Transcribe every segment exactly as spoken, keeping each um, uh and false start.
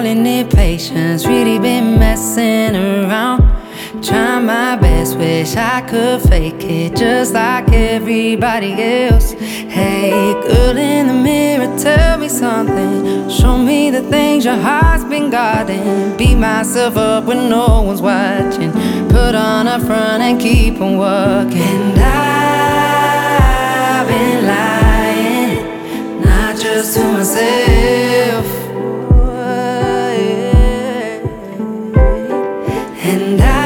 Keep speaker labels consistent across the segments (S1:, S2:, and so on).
S1: really need patience, really been messing around. Trying my best, wish I could fake it just like everybody else. Hey, girl in the mirror, tell me something. Show me the things your heart's been guarding. Beat myself up when no one's watching. Put on a front and keep on working. And I've been lying, not just to myself. And I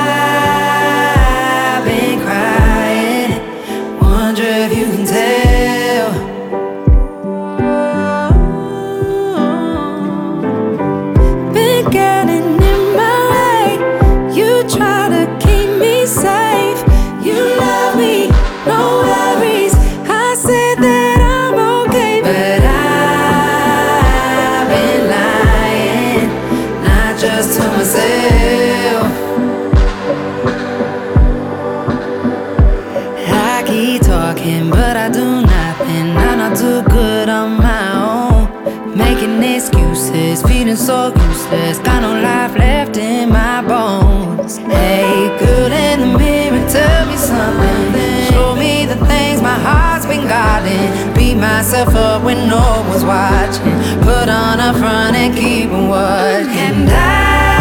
S1: just to myself. I keep talking, but I do nothing. I'm not too good on my own. Making excuses, feeling so useless. Got no life left in my bones. Hey, girl in the mirror, tell me something. Show me the things my heart's been guarding. Beat myself up when no one's watching. Put on a front and keep on working. And I